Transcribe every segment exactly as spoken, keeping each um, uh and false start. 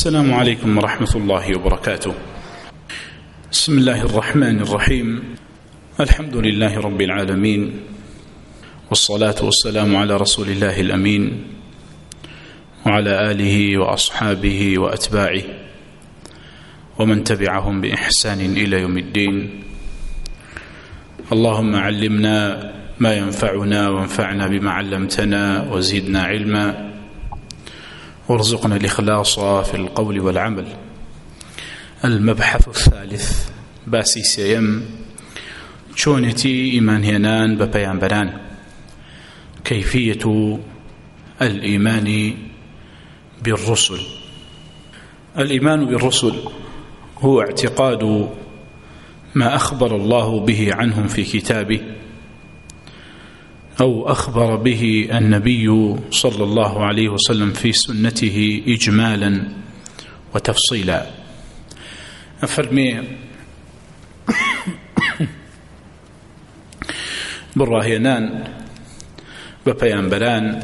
السلام عليكم ورحمة الله وبركاته. بسم الله الرحمن الرحيم. الحمد لله رب العالمين، والصلاة والسلام على رسول الله الأمين وعلى آله وأصحابه وأتباعه ومن تبعهم بإحسان إلى يوم الدين. اللهم علمنا ما ينفعنا وانفعنا بما علمتنا وزدنا علما وارزقنا الإخلاص في القول والعمل. المبحث الثالث باسي سيم شونتي إيمان هنان ببيانبران، كيفية الإيمان بالرسل. الإيمان بالرسل هو اعتقاد ما أخبر الله به عنهم في كتابه أو أخبر به النبي صلى الله عليه وسلم في سنته إجمالا وتفصيلا. أفرمي براهينان بپیامبران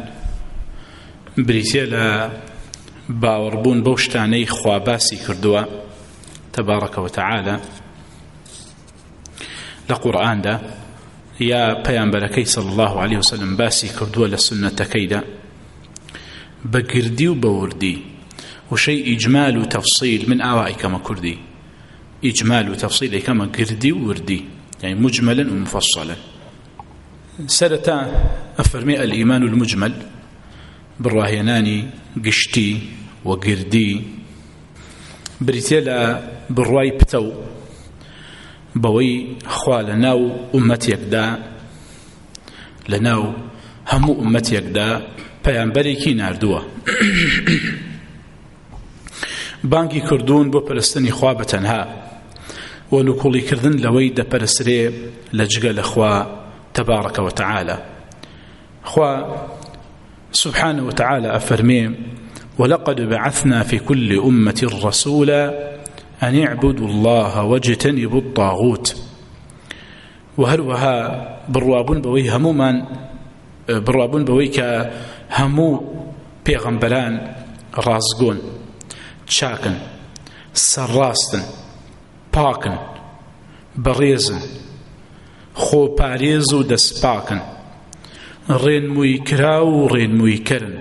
بریتێ باوەڕبوون بەو شتانەی خوا باسی کردووە تبارك وتعالى لە قورئاندا یا پەیامبەرەکەی صلى الله عليه وسلم باسی کردووە لە سنەتەکەیدا بە گردی و بە وردی وشەی ئیجمال و تەفصیل من ئاوای کەمە کوردی ئیجمال و تەفصیل کەمە گردی و وردی يعني مجملا ومفصلا. سرتا أفرمي الإيمان المجمل بالراهيناني قشتي وقردي بريتيلا بالرواي بتو بوي خوا لناو أمتي يكدا لناو همو أمتي يكدا پیامبەرێکی ناردووە بانگی کردوون بۆ پەرستنی خوا بەتەنها و نوکوڵی کردن لەوەی دەپەرسترێ لە جگە لە خوا تبارك وتعالى. خوا سبحانه وتعالى أفرمي ولقد بعثنا في كل أمة رسولا أن يعبدوا الله واجتنبوا الطاغوت. وهروها بروابون بوي هموما بروابون بوي كهمو بيغمبران رازقون تشاكن سراستن باكن بريزن خۆ پارێز و دەستپاکن ڕێنمووی کرا و ڕێنمووی کردن.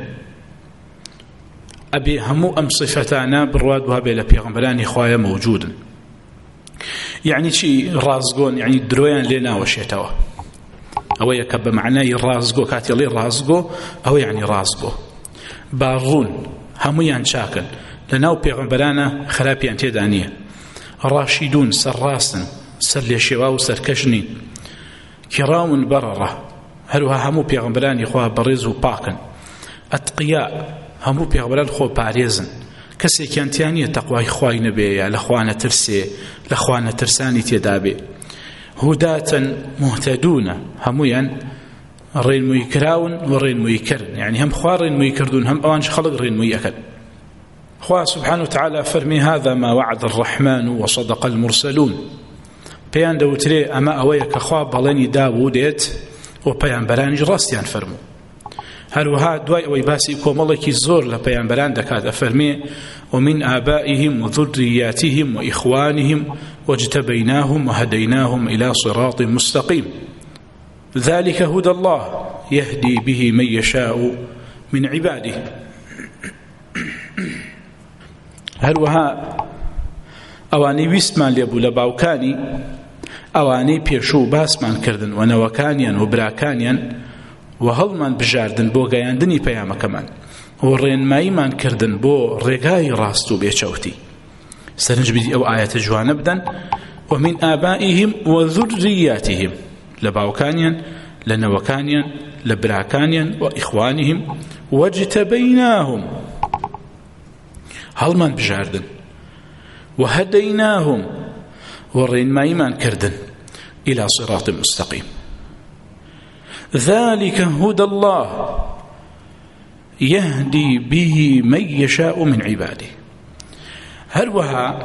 ئەبێ هەموو ئەم صفەتانە بڕوات وها بێ لە پێغەمبەرانی خوایە مەوجودن. یعنی چی ڕازگۆن؟ یعنی درۆیان لێ ناوەشێتەوە. ئەوەیە کە بە معنای ڕازگۆ کاتی ئەڵێ ڕازگۆ ئەوە یعنی ڕازگۆ. باڕوون هەموویان چاکن، لەناو پێغەمبەرانە خراپیان تێدا نییە. ڕاشیدون سەرڕاستن، سەر لێشێوا و سەرکەش نین. كرام بررة هروها همو پیغمبرانی خوا بەڕێز و پاکن. ئەتقیا هەموو پێغمبەران خۆ پارێزن، کەسێکیان تیانە تەقوای خوای نەبێ لە خوا نەترسێ لە خوا نەترسانی تێدا بێ. هوداتن مهتدونە هەمویان ڕێنمووی کراون و ڕێنمووی کردن، يعني هم خوا ڕێنمووی کردون هم ئەوانش خەڵک ڕێنمووی ئەکەن. خوا سبحانه وتعالى فرمي هذا ما وعد الرحمن وصدق المرسلون. پێیان دەوترێ ئەمە ئەوەیە کە خوا بەڵێنی دابوو دێت و پەیامبەرانیش ڕاستیان فەرموو. هەروەها دوای ئەوەی باسی کۆمەڵێکی زۆر لە پەیامبەران دەکات ئەفەرمێ ومن آبائهم وذرياتهم وإخوانهم واجتبيناهم وهديناهم إلى صراط مستقيم ذلك هدى الله يهدي به من يشاء من عباده. هەروەها ئەوانەی ویستمان لێبوو لە باوکانی ئەوانەی پێشوو باسمان کردن و نەوەکانیان و براکانیان و هەڵمان بژاردن بۆ گەیاندنی پەیامەکەمان و ڕێنماییمان کردن بۆ ڕێگای ڕاست و بێچەوتی. سەرنج بدی ئەو ئاەتە جوانە بدەن ومن آبائهم وذرياتهم لە باوکانیان لە نەوەکانیان لە براکانیان و ئیخوانهم واجتبیناهم هەڵمان بژاردن وهديناهم ورينمايمان كردن إلى صراط مستقيم ذلك هدى الله يهدي به من يشاء من عباده. هروها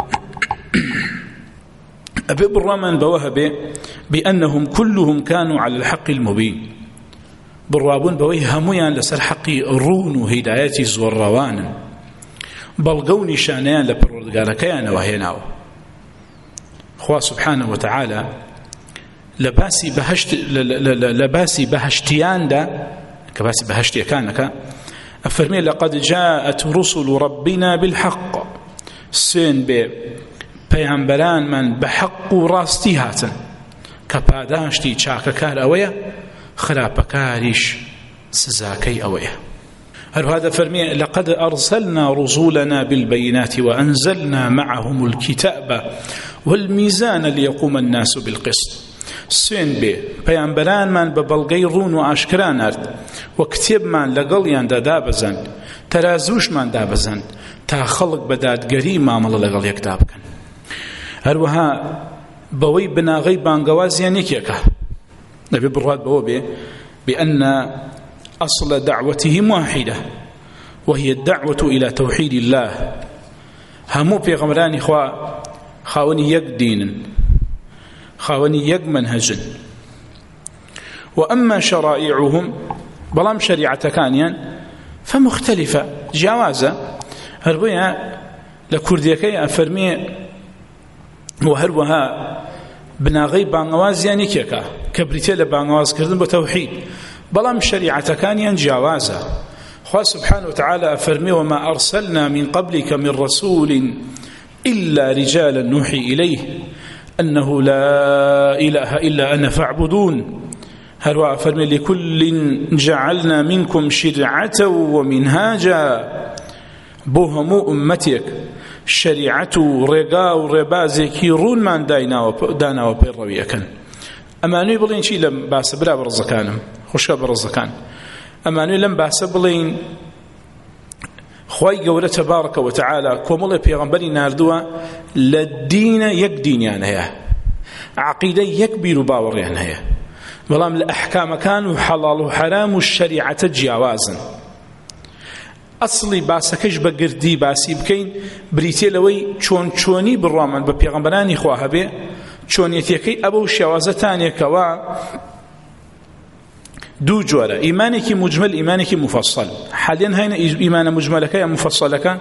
أبي بالرمان بوهبه بأنهم كلهم كانوا على الحق المبين بڕوابوون بەوەی هەمویان لەسەر حەقی ڕوون و هیدایەتی زۆر ڕەوانن بەڵگە و نیشانەیان لە پەروەردگارەکەیانەوە هێناوە. خوا سبحانه وتعالى لە باسی بەهشت لە باسی بەهشتیاندا کە باسی بەهشتیەکانەکە ئەفەرمێ لەقەد جاءت رسل ربنا بالحق سوێن بێ پەیامبەرانمان بە حەق و ڕاستی هاتن کە پاداشتی چاکەکار ئەوەیە خراپەکاریش سزاکەی ئەوەیە. هەروها دەفەرمێ لەقەد ئەرسەلنا رسولنا بالبينات وأنزلنا معهم الكتاب والميزان ليقوم الناس بالقسط. سوێن بێ پەیامبەرانمان بە بەڵگەی ڕوون و ئاشکرا نارد و کتێبمان لەگەڵیاندا دابەزەن تەرازوشمان دابەزەن تا خەڵک بە دادگەری مامەڵە لەگەڵ یەکدا بکەن. هەروەها بەوەی بناغەی بانگەوازیان یەکێکە دەبێ بڕوات بەوە بێ بأن أصل دعوتهم واحدة وهي الدعوة إلى توحيد الله. همو بيغمراني خوا خاوني يك دين خاوني يك منهج. وأما شرائعهم بلام شريعة كانيان فمختلفة جوازة. هربويا لكرديكي أفرمي وهروها بناغي بانغواز يعني كيكا كبريتي لبانغواز كردن بتوحيد بلام شريعة كانيان جوازة. خواه سبحانه وتعالى أفرمي وما أرسلنا من قبلك من رسول إلا رجالا نوحي إليه أنه لا إله إلا أنا فاعبدون. هروا أفرمي لكل جعلنا منكم شرعة ومنهاجا بوهم أمتك شريعة رقا وربازك رون من دانا وبيرويكا. أمانوي بلين شي لم باس بلا برزكانم خوشا برزكان أمانوي لم باس بلين خواهي قولة تبارك وتعالى كومولي بيغنبري ناردوا للدين يك دين يعني هي عقيدة يكبير باور يعني هي بلام الأحكام كانوا حلال وحرام والشريعة جيوازا. أصلي باسكش بقردي باسي بكين بريتي لوي چون چوني بالرامن ببيغنبراني خواها بي چون يتيكي أبو شوازتان يكوا دو جوارة إيمانك مجمل إيمانك مفصل. حاليا هين إيمان مجملك يا مفصلك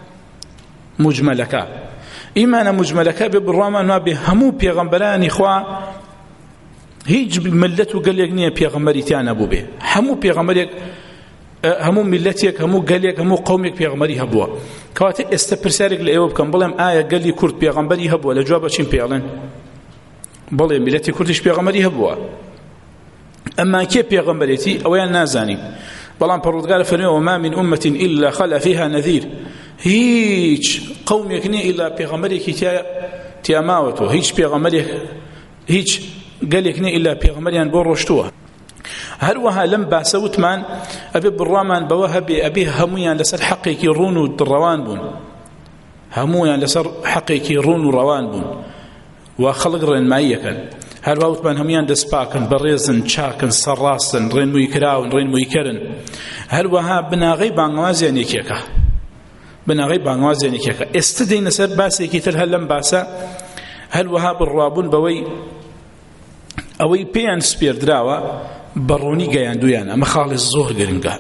مجملك إيمان مجملك بالرامن وبهمو بيغنبراني خوا هیچ ملت و گەلێک نییە پێغەمبەریتیان نەبوو بێ. هەموو پێغەمبەرێک هەموو ملەتێک هەموو گەلێک هەموو قەومێک پێغەمبەری هەبووە. کەواتە ئێستا پرسیارێک لە ئێوە بکەم بڵێم ئایا گەلی کورد پێغەمبەری هەبووە لە جواب چیم پێڵێن؟ بڵێ ملەتی کوردیش پێغەمبەری هەبووە. ئەمما کێ پێغەمبەرێتی ئەوەیان نازانین. بەڵام پەروەردگار فەرمێ وما من أمة إلا خلا فيها نذير. هیچ قەومێک نییە ئیلا پێغەمبەرێکی تیا ماوەتەوە. هیچ پێغەمبەرێک هیچ قالك ني إلا بيغمريان بورشتوها. هروها لم باسوتمان أبي بالرامان بوهب أبي همويان لسر حقيقي رون والروان بون همويان لسر حقيقي رون وروان بون وخلق رين مايكن هروها وتمان هميان دسباكن بريزن شاكن سراسن رين مويكراون رين مويكرن هروها بناغي بانوازيان يكيكا بناغي بانوازيان يكيكا استدين سر باسي كتر هلم باسا هروها بالرابون بوي ئەوەی پێیان سپێردراوە بەڕوونی گەیاندویان ئەمە خاڵی زۆر گرنگە.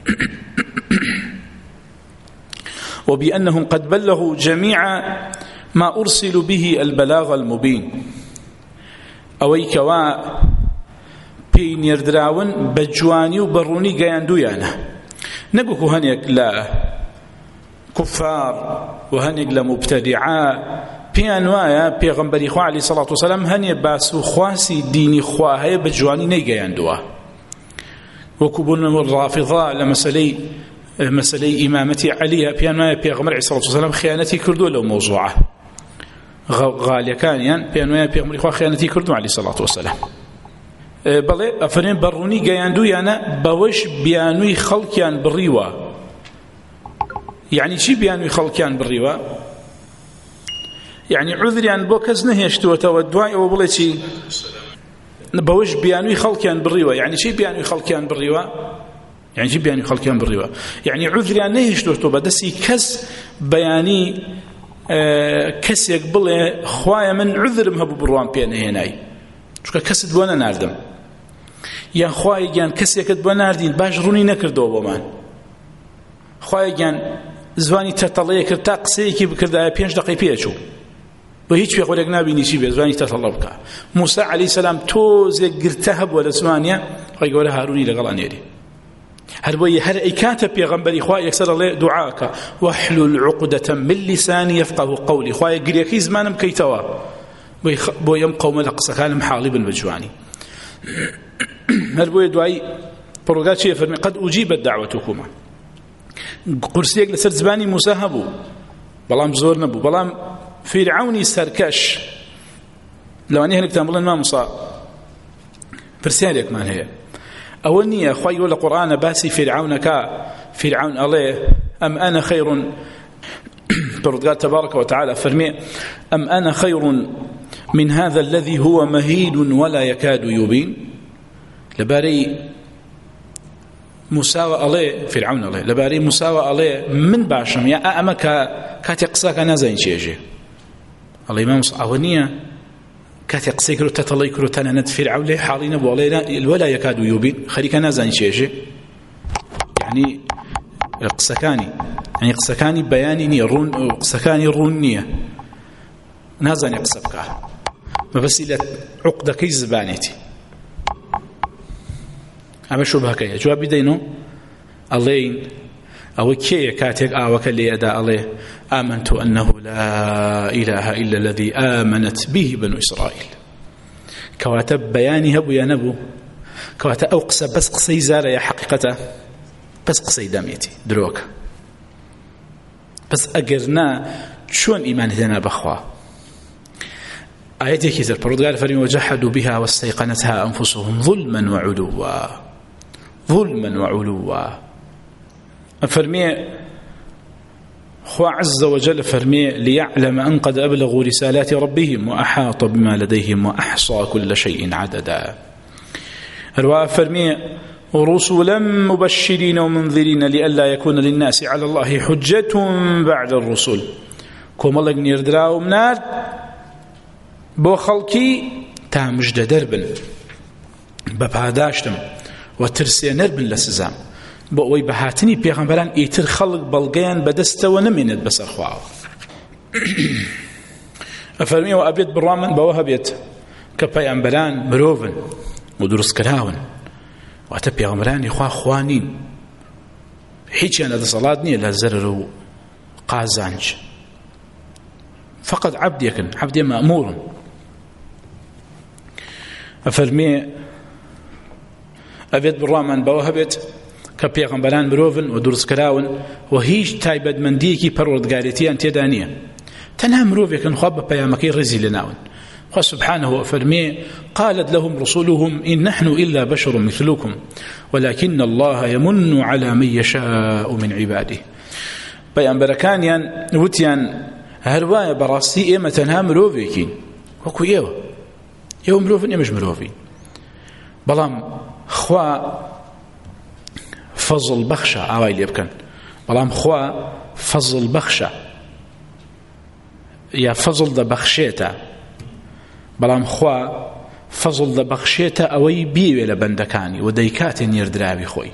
وبأنهم قد بلغوا جميع ما أرسلوا به البلاغ المبين. ئەوەی کەوا پێی نێردراون بە جوانی و بەڕوونی گەیاندویانە نەگوکو هەنێک لە کوفار و هەنێک لە مبتەدیعا پیان وایە پێغەمبەری خوا عەلەیهی سەڵات وسەلام هەنێ باس و خواسی دینی خوا هەیە بە جوانی نەیگەیاندووە. وەکو بوون ڕافیضە لە مەسەلەی مەسەلەی ئیمامەتی عەلیە پیان وایە پێغەمبەر عەلەیهی سەڵات وسەلام خیانەتی کردووە لەو مەوزوعە. غالیەکانیان پیان وایە پێغەمبەری خوا خیانەتی کردووە عەلەیهی سەڵات وسەلام. بەڵێ ئەفەرمێن بەڕوونی گەیاندویانە بەوەش بیانووی خەڵکیان بڕیوە. یعنی چی بیانووی خەڵکیان بڕیوە؟ يعني عذريان بو كز نهيشتوتەوە دوای ئەوە بڵێ چی بەوەش بیانووی خەڵکیان بڕیوە. يعني چی بیانووی خەڵکیان بڕیوە؟ يعني چی بیانووی خەڵکیان بڕیوە؟ يعني عذريان نهێشتوتەوە بەدەستی کەس بەیانی کەسێک بڵێ خوایە من عذرم هەبوو بڕوام پێ نەهێنای چونکە کەست بۆ نەناردم یان خوایە گیان کەسێکت بۆ ناردین باش ڕوونی نەکردەوە بۆمان خوایە گیان زوانی تەتەڵەیە کرد تا قسەیەکی بکردایە پێنج دقەی پێچوو بە هیچ پێغۆرێک نابینی چی بێ زوانی تەتەڵە بکە. موسا عەلەیهی سەلام تۆزێک گرتە هەبووە لە زمانیە خی گەورە هارونی لەگەڵ ئەنێری هەر بۆیە هەر ئەی کاتە پێغەمبەری خوا یەکسەر ئەڵێ دوعاکە وەحلول عوقدەتە من لیسانی یەفقەهو قەولی خوایە گرێکەی زمانم بکەیتەوە بۆ ئەم قەومە لە قسەکانم حاڵی بن بە جوانی. هەر بۆیە دوایی پڕۆگا چیە فەرمی قەد ئوجیبەت دەعوەتوکما قورسێک لەسەر زبانی موسا هەبوو بەڵام زۆر نەبوو. بەڵام فیرعونی سەرکەش لەوانەیە هەنێکتان بڵێن مامۆستا پرسیارێکمان هەیە ئەوە نییە خوای لە قورئانە باسی فیرعونەکە فیرعون ئەڵێ ئەم ئەنە خەیڕ پروردگار تبارك وتعالى فرمي أم أنا خير من هذا الذي هو مهين ولا يكاد يبين لباري مساوى عليه فرعون عليه لباري مساوى عليه من باشم يا أما كاتي قصاك نازين شيء الله إمام صعونية كاتي قصيكرو تتليكرو تنند فرعون له حالين أبو عليه ولا يكاد يبين خليك نازين شيء يعني قصكاني يعني قصكاني بياني رون قصكاني رونية نازن يقصبك ما بس إلى عقدة كي زبانيتي أما شو بهكية جواب دينه الله أو كي كاتك آوك اللي أداء الله آمنت أنه لا إله إلا الذي آمنت به بنو إسرائيل كواتب بياني هبو يا نبو كواتب أو قصة بس قصي زارة يا حقيقته بس قصي داميتي دروك بس أجرنا شون إيمان هدنا بخوا آياتي كثير برضقال فريم وجحدوا بها واستيقنتها أنفسهم ظلما وعلوا ظلما وعلوا فرمي خوا عز وجل فرمي ليعلم أن قد أبلغوا رسالات ربهم وأحاط بما لديهم وأحصى كل شيء عددا الرواء فرمي رسلا مبشرين ومنذرين لئلا يكون للناس على الله حجة بعد الرسل كما الله نيردراو منار بو خلقي تا مجد دربن بپاداشتم وترسي نربن لسزام بو اوي بهاتني پیغمبران ايتر خلق بلغيان بدستو نميند بسر خواو افرمي وابيت برامن بوهبيت كپیغمبران مروفن ودرس كراون واتە پێغەمبەرانی خوا خوانین هیچیان لە دەسەڵات نییە لە زەرر و قازانج فقط عبدێکن عبدێ مەأمورن ئەفەرمێ ئەبێت بڕامان بەوە هەبێت کە پێغەمبەران مرۆڤن و دروستکراون و هیچ تایبەتمەندیەکی پەروەردگارێتیان تێدا نییە تەنها مرۆڤێکن خوا بە پەیامەکەی ڕێزی لەناون خوا سبحانه وفرمي قالت لهم رسولهم إن نحن إلا بشر مثلكم ولكن الله يمن على من يشاء من عباده بيان بركانيان وتيان هرواية براسي إما تنها مروفيكين وكو إيوه إيوه مروفين إمش مروفين بلام خوا فضل بخشة عوائل يبكن بلام خوا فضل بخشة يا فضل دا بخشيتا بەڵام خوا فەزڵ دەبەخشێتە ئەوەی بیوێ لە بەندەکانی و دەیکاتێ نێردراوی خۆی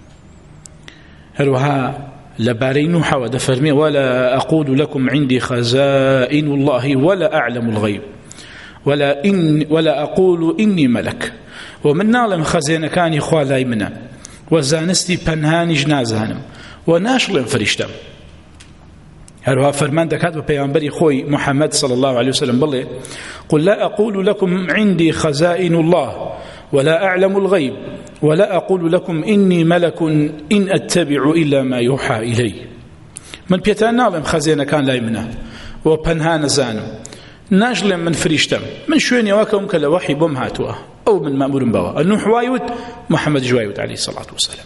هەروەها لەبارەی نوحەوە دەفەرمێ ولا أقول لكم عندي خزائن الله ولا أعلم الغيب ولا إن ولا أقول إني ملك ومن ناڵم خەزێنەکانی خوا لای منە وەزانستی پەنهانیش نازانم و ناشڵێم فریشتەم هەروها فەرمان دەکات بە پەیامبەری خۆی محەممەد صلى الله عليه وسلم بڵێ قل لا أقول لكم عندي خزائن الله ولا أعلم الغيب ولا أقول لكم إني ملك إن أتبع إلا ما يوحى إلي من بيتان ناڵێم خەزێنەکان لای منە و پەنها نەزانم ناژڵێم من فریشتەم من شوێنێوە کەم کە لە وەحی بۆم هاتووە ئەو من مەمورم بەوە نوح وایوت محەممەد جوایوت عليه الصلاة والسلام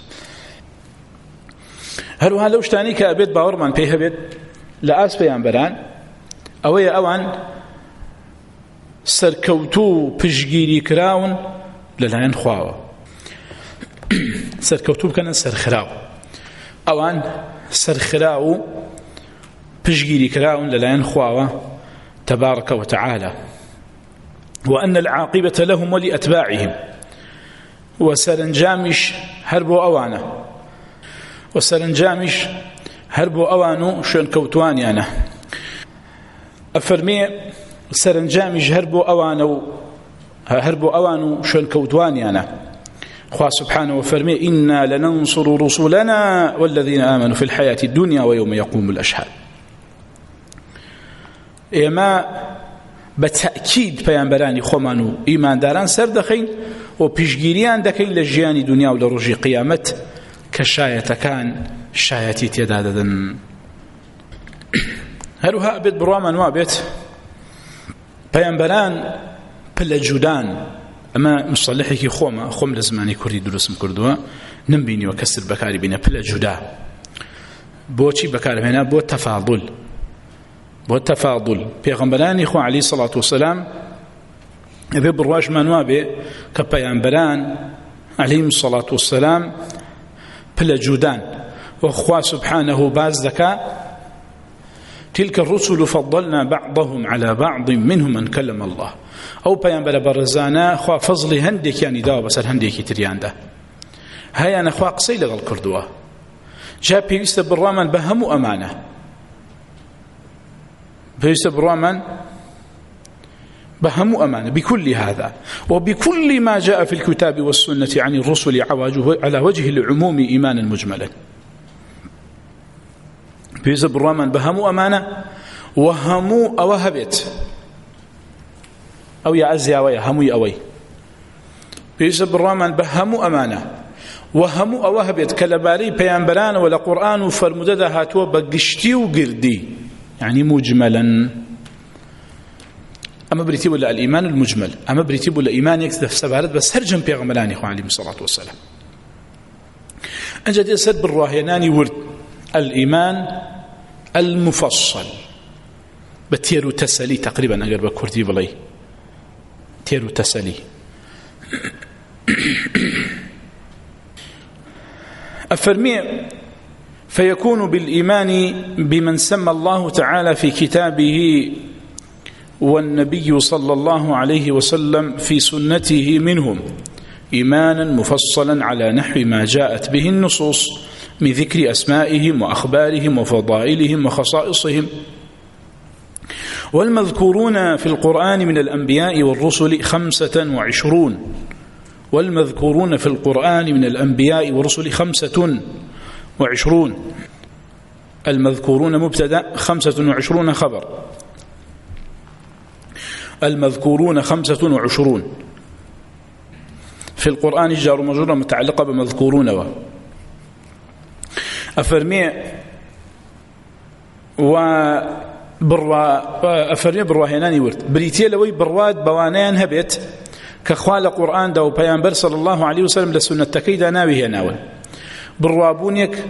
هەروها لەو شتانی کە ئەبێت باوەڕمان پێی هەبێت لە ئاسپەیان بەران ئەوەیە ئەوان سەرکەوتوو و پشگیری کراون لەلایەن خواوە سەرکەوتوو بکەنن سەرخراو ئەوان سەرخراو و پشگیری کراون لەلایەن خواوە تبارك وتعالى وأن العاقبة لهم ولأتباعهم وسرنجامش هربوا أوانا وسرنجامش هربو أوانو شون كوتواني أنا أفرمي سرنجامج هربو أوانو هربو أوانو شون كوتواني أنا خواه سبحانه وفرمي إنا لننصر رسلنا والذين آمنوا في الحياة الدنيا ويوم يقوم الأشهاد إما بتأكيد بيانبراني خمانو إيمان داران سردخين وبيشجيريان دكين لجياني دنيا ولرجي قيامت كشاية كان شايتي تيداددن هروها بيت بروامان وابيت بيانبران بلا جودان أما مصطلحي خوما خوم لزماني كردي درسم كردوا نمبيني وكسر بكاري بينا بلا جودا بوشي بكاري هنا بو تفاضل بو تفاضل پیغمبرانی خو عليه الصلاة والسلام ابي برواج منوابه كبيغمبران عليه الصلاة والسلام بلا جودان وخوا سبحانه باز ذكا تلك الرسل فضلنا بعضهم على بعض منهم من كلم الله او پیغمبر برزانا خوا فضل هندك يعني دا بس هندك تريان ده هيا انا خوا قصي لغل كردوا جاء بيست بالرامن بهمو امانه بيست بالرامن بهمو امانه بكل هذا وبكل ما جاء في الكتاب والسنه عن الرسل على وجه العموم ايمانا مجملا بيست بالرامن بهمو امانه وهمو اوهبت أو يعزي أوي همي أوي بيسب الرمان بهمو أمانة وهمو أوهبت كالباري بيانبران ولا قرآن فرمدد هاتوا بقشتي وقردي يعني مجملا أما بريتي ولا الإيمان المجمل أما بريتي ولا إيمان يكتف سبارت بس هرجم بيغملان إخوان عليهم الصلاة والسلام أنجد يسد بالراهيناني ورد الإيمان المفصل بتيرو تسلي تقريبا أقرب كردي بلي تيرو تسلي أفرمي فيكون بالإيمان بمن سمى الله تعالى في كتابه والنبي صلى الله عليه وسلم في سنته منهم إيمانا مفصلا على نحو ما جاءت به النصوص من ذكر أسمائهم وأخبارهم وفضائلهم وخصائصهم والمذكورون في القرآن من الأنبياء والرسل خمسة وعشرون والمذكورون في القرآن من الأنبياء والرسل خمسة وعشرون المذكورون مبتدأ خمسة وعشرون خبر المذكورون خمسة وعشرون في القرآن جار ومجرور متعلقة بمذكورون أفرمي و بروا أفرمي برواهناني ورد بريتي لوي برواد بوانيان هبت كخوال قرآن دو بيانبر صلى الله عليه وسلم لسنة تكيدا ناوي ناول بروابونيك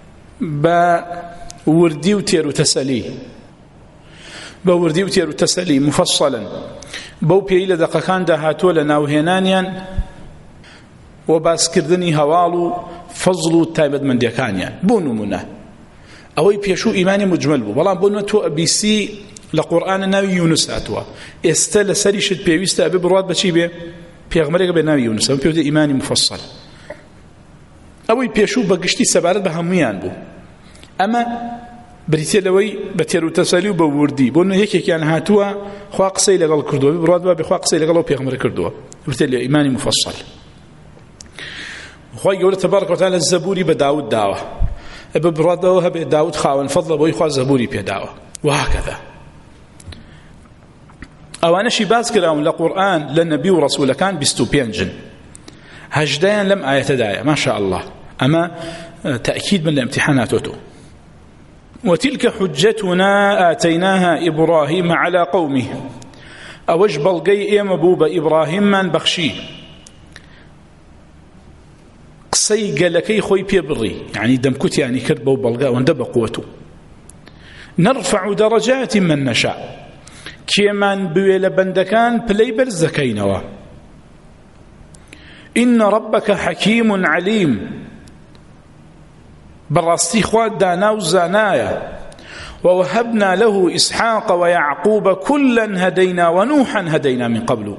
بوردي وتير وتسلي بوردي وتير وتسلي مفصلا بو بيلا دقاكان دا هاتو لناوهنانيا وباسكردني هوالو فضلو تايبد من ديكانيا بونو منه اوي بيشو ايماني مجمل بو بلان بونو تو بيسي لقرآن ناوي يونس هاتوا استل سريشت بيويست ابي برواد بچي بي بيغمريك بناوي يونس ام بيودي ايماني مفصل اوي بيشو بقشتي سبارت بهميان بو اما بريتي لوي بتيرو تسالي وبوردي بونو هيك كان هاتوا خوا قصي لغل كردو برواد با بخوا قصي لغل بيغمر كردو بريتي ايماني مفصل خوا يقول تبارك وتعالى الزبوري بداود دعوه ابو براد وهب داود خاون فضل بو يخوا زبوري بيدعوه وهكذا او انا شي باز كلام لقران للنبي ورسوله كان بيستوبينجن هجدان لم ايه دايه ما شاء الله اما تاكيد من الامتحانات وتلك حجتنا اتيناها ابراهيم على قومه اوجبل جي مبوب ابراهيم من بخشي قصي قالكي خوي بيبري يعني دمكت يعني كربه وبلغاء واندب قوته نرفع درجات من نشاء كيمان بويل بندكان بليبر زكينوا إن ربك حكيم عليم براستي خواد دانا وزانايا ووهبنا له إسحاق ويعقوب كلا هدينا ونوحا هدينا من قبل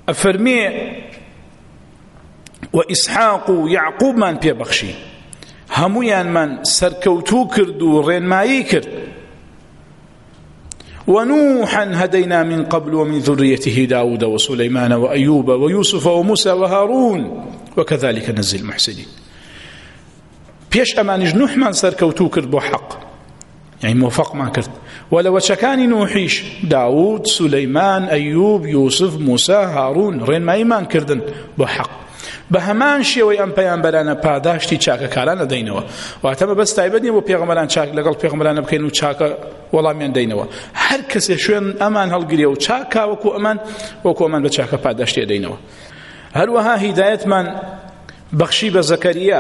أفرمي وإسحاق يعقوب من بيبخشي هەموویانمان سەرکەوتوو کرد و ڕێنمایی کرد. ونوحا هدينا من قبل ومن ذريته داود وسليمان وأيوب ويوسف وموسى وهارون وكذلك نجزي المحسنين. بيش أمانج نوح من سركوتو كرد بو حق، يعني موفق ما كرد. ولو شكاني نوحيش داود سليمان أيوب يوسف موسى هارون رين ما إيمان كردن بو حق. بهمان شێوەی ئەم پەیامبەرانە پاداشتی چاکەکارانە دەینەوە. واتەمە بەس تایبەت نییە بۆ پێغەمبەران چاک لەگەڵ پێغەمبەرانە بکەین و چاکە وەڵامیان دەینەوە. هەر کەسێ شوێن ئەمان هەڵگرێ و چاکا وەکو ئەمان وەکو ئەمان بە چاکە پاداشتی دەینەوە. هەروەها هیدایەتمان بەخشی بە زەکەریا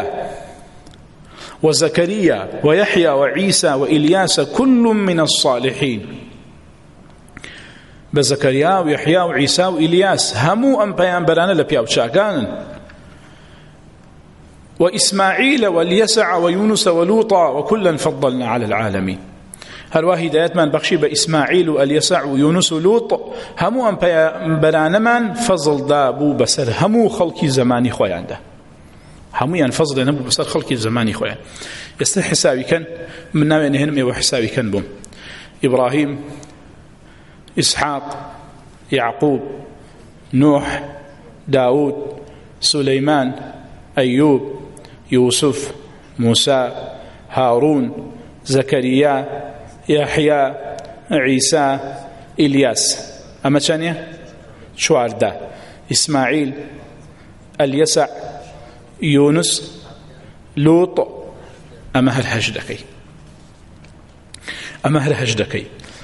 وزكريا ويحيى وعيسى وإلياس كل من الصالحين. بزكريا ويحيى وعيسى وإلياس همو أم بيانبران لبياو شاكان، وإسماعيل واليسع ويونس ولوطا وكلا فضلنا على العالمين. هل هدايات من بخشي بإسماعيل واليسع ويونس ولوط همو أم بيانبران من فضل دابو بسر همو خلقي زماني خويان ده، همویان فضل نبو بسر خلقی زمانی خواه. يستر حسابي كان من ناوي نهنمي وحسابي كان بهم إبراهيم إسحاق يعقوب نوح داود سليمان أيوب يوسف موسى هارون زكريا يحيى عيسى إلياس. أما ثانية شوار دا إسماعيل اليسع يونس لوط أمهر هجدكي أمهر هجدكي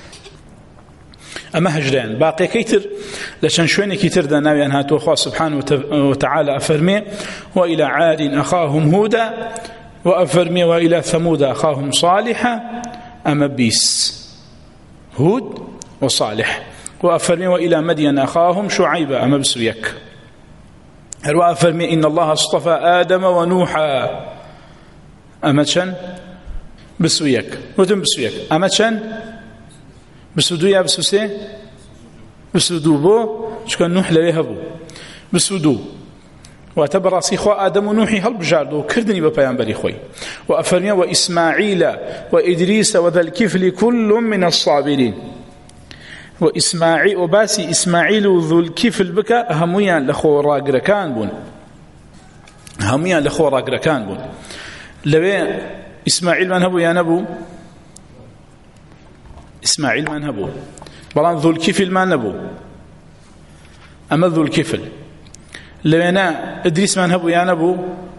أما هجدان باقي كيتر لشان شويني كيتر داناوي أنها توخوا سبحانه وتعالى أفرمي وإلى عاد أخاهم هودا وأفرمي وإلى ثمود أخاهم صالحا أما بيس هود وصالح وأفرمي وإلى مدين أخاهم شعيبا أما بسويك هروا أفرمي إن الله اصطفى آدم ونوحا أما شن بسويك وتم بسويك أما شن بسودو يا بسوسي بسودو بو شكون نوح لوي هبو بسودو واعتبر سيخوا آدم ونوحي هل بجاردو كردني ببيانبري خوي. وأفرمي وإسماعيل وإدريس وذا الكفل كل من الصابرين. وإسماعيل وباسي إسماعيل ذو الكفل بك هميان لخو راقركان بون هميان لخو راقركان بون لوي إسماعيل من هبو يا نبو إسماعيل من هبو بلان ذو الكفل ما نبو أما ذو الكفل لوينا إدريس من هبو يا نبو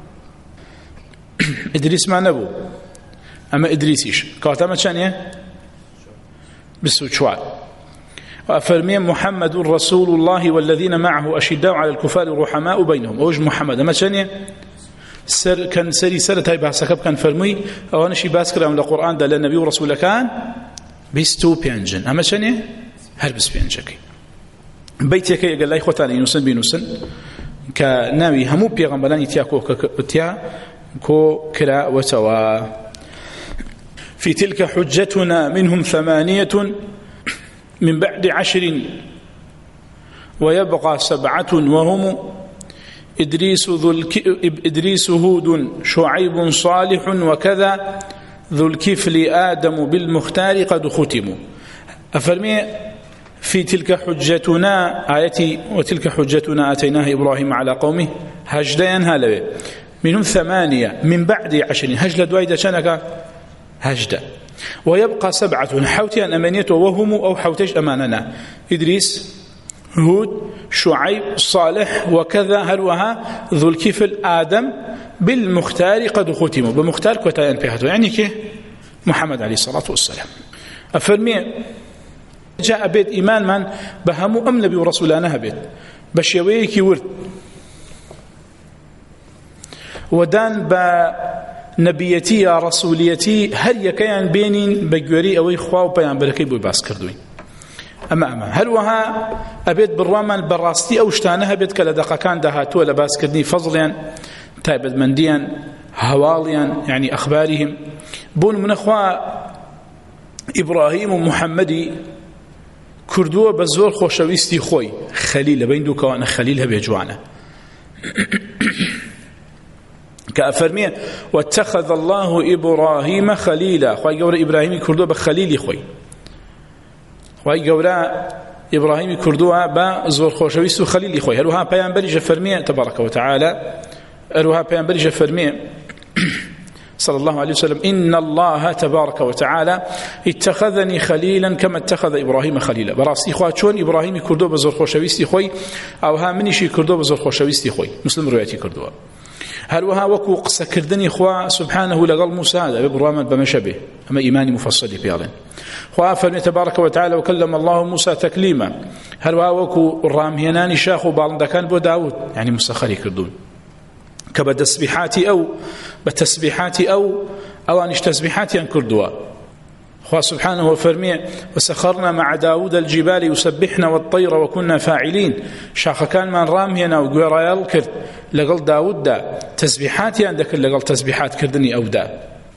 إدريس ما نبو أما إدريسيش كاتما شانيه بسو شوال. وأفرمي محمد رسول الله والذين معه أشداء على الكفار رحماء بينهم. أوج محمد أما شانيه سر كان سري سرت هاي بحسكب كان فرمي أو أنا شي باسكر من القرآن ده للنبي ورسوله كان بيستو بينجن أما شانيه هربس بينجكي بيتك يقول لي خوتاني نوسن بينوسن كناوي همو بيغمبران يتياكو كتيا كو كرا وتوا. في تلك حجتنا منهم ثمانية من بعد عشر ويبقى سبعة وهم إدريس, ذو الك... إدريس هود شعيب صالح وكذا ذو الكفل آدم بالمختار قد ختموا. أفرمي في تلك حجتنا آيتي وتلك حجتنا آتيناها إبراهيم على قومه هجدين هالوي منهم ثمانية من بعد عشر هجل دويدة شنك هجدة ويبقى سبعة حوتي أن أمانيته وهم أو حوتيش أماننا إدريس هود شعيب صالح وكذا هلوها ذو الكفل آدم بالمختار قد ختموا بمختار كتاين بهذا يعني كه محمد عليه الصلاة والسلام. أفرمي جاء بيت إيمان من بهمو أم نبي ورسولانها بيت بشيويكي ورد ودان بنبيتي رسوليتي هل يكيان بينين بجوري أو إخوة وبيان بركي بو باس كردوين. أما أما هل وها أبيت بالرامن بالراستي أو اشتانها بيت كلا دقا كان دهاتو لباس كردني فضليا تايبد منديا هواليا يعني أخبارهم بون من أخوة إبراهيم ومحمدي كردوه بزور خوشويستي خوي خليل بين دوكا وأنا خليل هبي جوانا كأفرمي واتخذ الله إبراهيم خليلا خواهي قورا إبراهيم كردوا بخليل خوي خواهي قورا إبراهيم كردوا بزور خوشويست خليل خوي هلوها بيانبري جفرمي تبارك وتعالى هلوها بيانبري جفرمي صلى الله عليه وسلم إن الله تبارك وتعالى اتخذني خليلا كما اتخذ إبراهيم خليلا براسي خواه چون إبراهيم كردوا بزور خوشويست خوي أو ها منشي كردوا بزور خوشويست خوي مسلم روايتي كردوا هلوها وكو قصة كردني خوا سبحانه لقل موسى هذا ببرامن بمشبه أما إيماني مفصل بيالين خوا فرمي تبارك وتعالى وكلم الله موسى تكليما هلوها وكو الرامهناني شاخو بالندكان بو داود يعني مستخري كردون كبتسبيحاتي أو بتسبيحاتي أو أو أنش تسبيحاتي أن كردوا خوا سبحانه وفرمي وسخرنا مع داود الجبال يسبحنا والطير وكنا فاعلين شاخ كان من رام هنا وقرا يلكر لقل داود دا تسبيحاتي عندك لقل تسبيحات كردني أو دا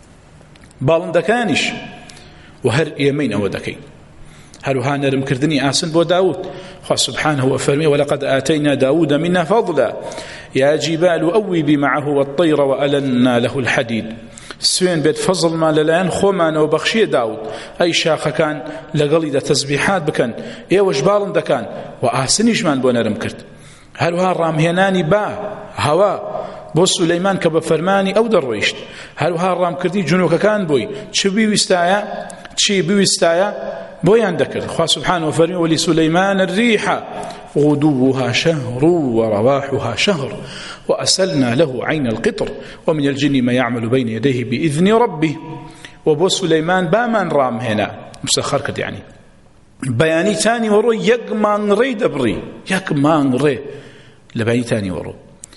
بالندكانش وهر يمين أو دكين هل هانا رم كردني آسن بو داود خوا سبحانه وفرمي ولقد آتينا داود منا فضلا يا جبال أوبي معه والطير وألنا له الحديد سوين بيت فضل ما للان خومان وبخشي داود أي شاخ كان لقلي دا تسبيحات بكن إيه وجبال دكان وآسنش من بو نرم كرد هل ها رامهناني با هوا بو سليمان كبفرماني أو درويشت هل ها رام كردي جنوك كان بوي چه بيوستايا چه بيوستايا بويان ذكر خواه سبحانه وفرمي ولسليمان الريح غدوها شهر ورواحها شهر وأسلنا له عين القطر ومن الجن ما يعمل بين يديه بإذن ربه وبو سليمان بامان رام هنا مسخر كد يعني بياني تاني ورو يقمان ري دبري يقمان ري لبياني تاني ورو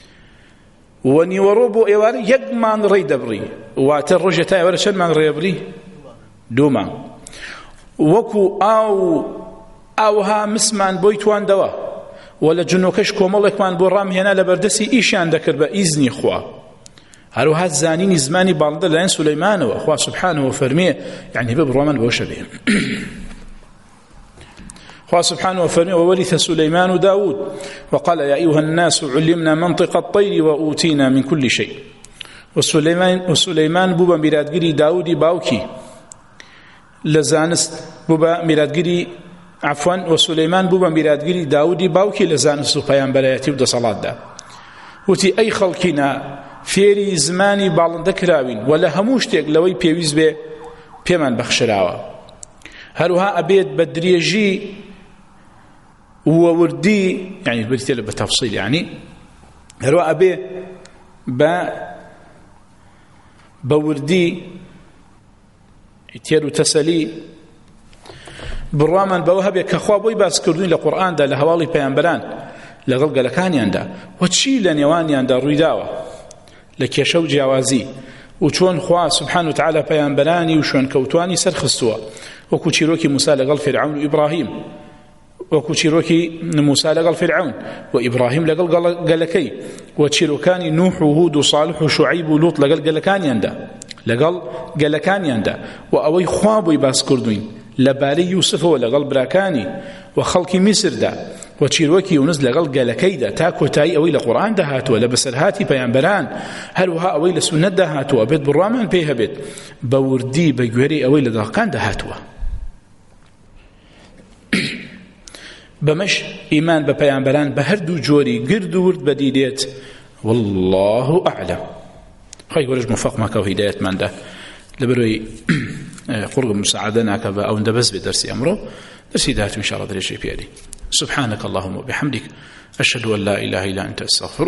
وني ورو بو إيواري يقمان ري دبري واتر رجتا إيواري شن من ري دبري دومان وكو أو أو ها مسمان بويتوان دوا ولا جنوكش كوملك من برام هنا لبردسي إيشان ذكر بإذن خوا هلو هاد زانين زماني بالد لين سليمان وأخوة سبحانه وفرميه يعني ببرمان بوشبه خوا سبحانه وفرميه وورث سليمان داود وقال يا أيها الناس علمنا منطق الطير وأوتينا من كل شيء وسليمان وسليمان بوبا ميرادگري داودي باوكي لزانست بوبا ميرادگري عفوا وسليمان بوبا ميرادگري داودي باوكي لزانست وبيانبرياتي ودا صلاة دا وتي أي خلقنا فيري زماني باڵندەکراوین ولا هەموو شتێک لەوەی پێویست بێ پێمان بەخشراوە هەروها ئەبێت بە درێژی ووردی يعني بالتالي بتفصيل يعني هەروها ئەبێ بە بوردی تێر و تەسەلی بڕوامان بەوە هەبێت کە خوا بۆی باسکردووین لە قورئاندا لە هەواڵی پەیامبەران لەگەڵ گەلەکانیاندا و چی لە نێوانیاندا ڕوویداوە لە کێشە و جیاوازی و چۆن خوا سبحانه وتعالى پەیامبەرانی و شوێن کەوتوانی سەرخستووە وەکو چیرۆکی موسا لەگەڵ فرعون و ئیبراهیم وەکو چیرۆکی موسا لەگەڵ فرعون و ئیبراهیم لەگەڵ گەلەکەی و چیرۆکانی نوح و هود و صالح و شوعیب و لوط لەگەڵ گەلەکانیاندا لەگەڵ گەلەکانیاندا و ئەوەی خوا بۆی باس کردوین لەبارەی یوسفەوە لەگەڵ براکانی و خەڵکی میسردا و چیرۆکی یونس لەگەڵ گەلەکەیدا تا کۆتایی ئەوەی لە قورئاندا هاتووە لە بەسەرهاتی پەیامبەران هەروەها ئەوەی لە سونەتدا هاتووە بێت بڕوامان پێی هەبێت بە وردی بە گوێرەی ئەوەی لە دڵەکاندا هاتووە بەمەش ئیمان بە پەیامبەران بە هەردوو جۆری گرد و ورد بەدیدێت والله ئەعلەم خی گەورەش موفەقمان کە و هیدایەتماندا لەبەرەوەی قورگ مساعدە ناکە بە ئەوەندە بەس بێ دەرسی ئەمڕۆ درسي دهات إن شاء الله درجة بيدي سبحانك اللهم وبحمدك أشهد أن لا إله إلا أنت أستغفرك